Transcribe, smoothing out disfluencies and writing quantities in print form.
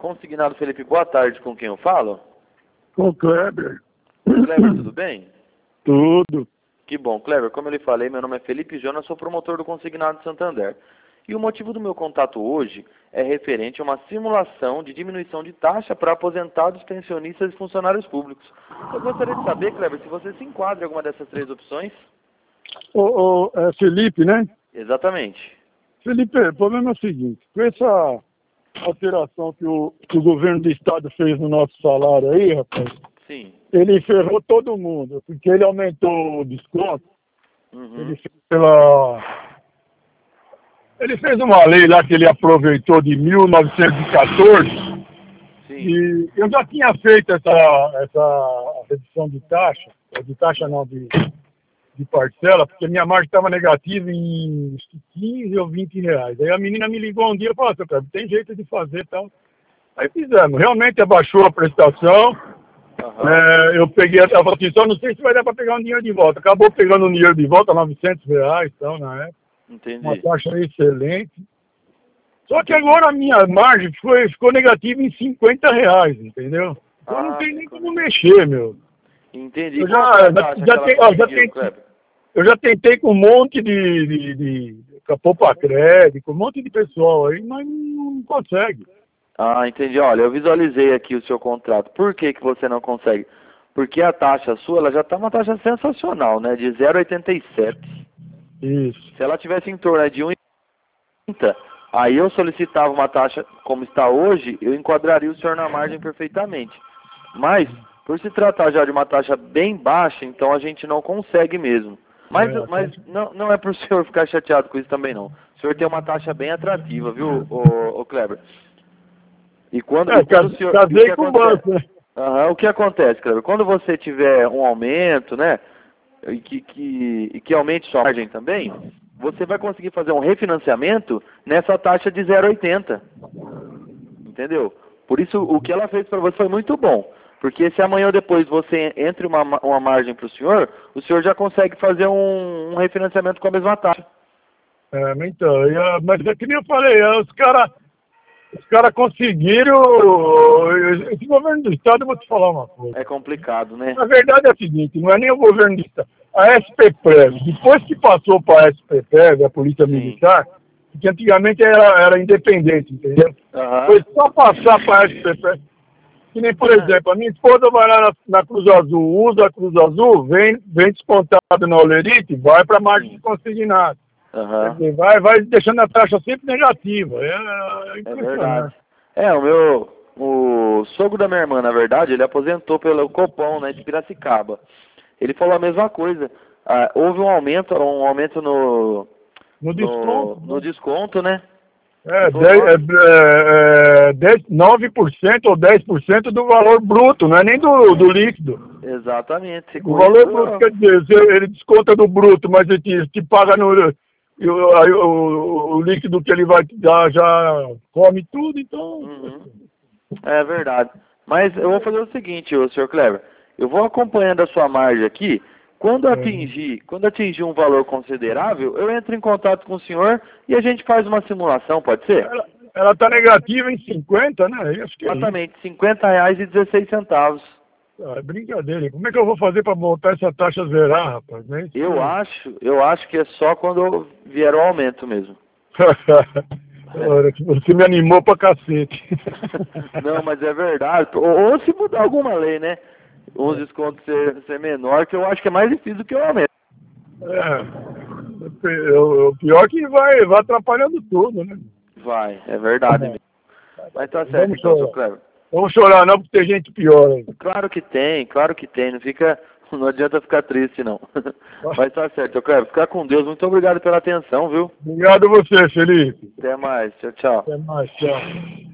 Consignado Felipe, boa tarde, com quem eu falo? Com o Kleber. Kleber, tudo bem? Tudo. Que bom, Kleber, como eu lhe falei, meu nome é Felipe Jonas, sou promotor do Consignado Santander. E o motivo do meu contato hoje é referente a uma simulação de diminuição de taxa para aposentados, pensionistas e funcionários públicos. Eu gostaria de saber, Kleber, se você se enquadra em alguma dessas três opções? É Felipe, né? Exatamente. Felipe, o problema é o seguinte, com essa alteração que o governo do estado fez no nosso salário aí, rapaz, Sim. ele ferrou todo mundo, porque ele aumentou o desconto, Uhum. Ele fez uma lei lá que ele aproveitou de 1914, Sim. e eu já tinha feito essa redução de taxa não, de parcela, porque minha margem estava negativa em 15 ou 20 reais. Aí a menina me ligou um dia e falou, seu Kleber, tem jeito de fazer e tal. Aí fizemos, realmente abaixou a prestação. Uhum. Eu peguei, ela falou assim, só não sei se vai dar para pegar o dinheiro de volta. Acabou pegando o dinheiro de volta, 900 reais, então, na época. Entendi. Uma taxa excelente. Só que agora a minha margem ficou negativa em 50 reais, entendeu? Então não tem nem como mexer, meu. Entendi. Eu já tentei com um monte de Capopa Crédito, com um monte de pessoal aí, mas não consegue. Ah, entendi. Olha, eu visualizei aqui o seu contrato. Por que que você não consegue? Porque a taxa sua, ela já está uma taxa sensacional, né? De 0,87. Isso. Se ela tivesse em torno de 1,30, aí eu solicitava uma taxa como está hoje, eu enquadraria o senhor na margem perfeitamente. Mas, por se tratar já de uma taxa bem baixa, então a gente não consegue mesmo. Mas não é para o senhor ficar chateado com isso também, não. O senhor tem uma taxa bem atrativa, viu, ô Kleber? E quando o senhor... Casei com o banco, né? O que acontece, Kleber? Quando você tiver um aumento, né, e que aumente sua margem também, você vai conseguir fazer um refinanciamento nessa taxa de 0,80. Entendeu? Por isso, o que ela fez para você foi muito bom. Porque se amanhã ou depois você entre uma margem para o senhor já consegue fazer um refinanciamento com a mesma taxa. Então, mas é que nem eu falei, os caras conseguiram. Esse governo do estado, eu vou te falar uma coisa. É complicado, né? Na verdade é o seguinte, não é nem o governo do estado. A SPPrev, depois que passou para a SPPrev, a Polícia Militar, que antigamente era independente, entendeu? Foi só passar para a SPPrev. Que nem, por exemplo, a minha esposa vai lá na Cruz Azul, usa a Cruz Azul, vem descontado na Olerite, vai para a margem de consignado. Quer dizer, vai deixando a taxa sempre negativa. É impressionante. É verdade. O sogro da minha irmã, na verdade, ele aposentou pelo Copom, né, de Piracicaba. Ele falou a mesma coisa. Houve um aumento no desconto, né? 9% ou 10% do valor bruto, não é nem do líquido. Exatamente. O valor bruto, quer dizer, ele desconta do bruto, mas ele te paga o líquido que ele vai te dar já come tudo, então... É verdade. Mas eu vou fazer o seguinte, senhor Kleber, eu vou acompanhando a sua margem aqui. Quando atingir um valor considerável, eu entro em contato com o senhor e a gente faz uma simulação, pode ser? Ela está negativa em 50, né? Acho que exatamente, R$50,16. É brincadeira. Como é que eu vou fazer para voltar essa taxa a zerar, rapaz? Eu acho que é só quando vier o aumento mesmo. Você me animou pra cacete. Não, mas é verdade. Ou se mudar alguma lei, né? Os descontos ser menor, que eu acho que é mais difícil do que o aumento. O pior é que vai atrapalhando tudo, né? Vai, é verdade mesmo. Mas tá certo, então, seu Kleber. Vamos chorar não, porque tem gente pior aí. Claro que tem. Não adianta ficar triste, não. Mas tá certo, seu Kleber. Fica com Deus. Muito obrigado pela atenção, viu? Obrigado a você, Felipe. Até mais. Tchau, tchau. Até mais, tchau.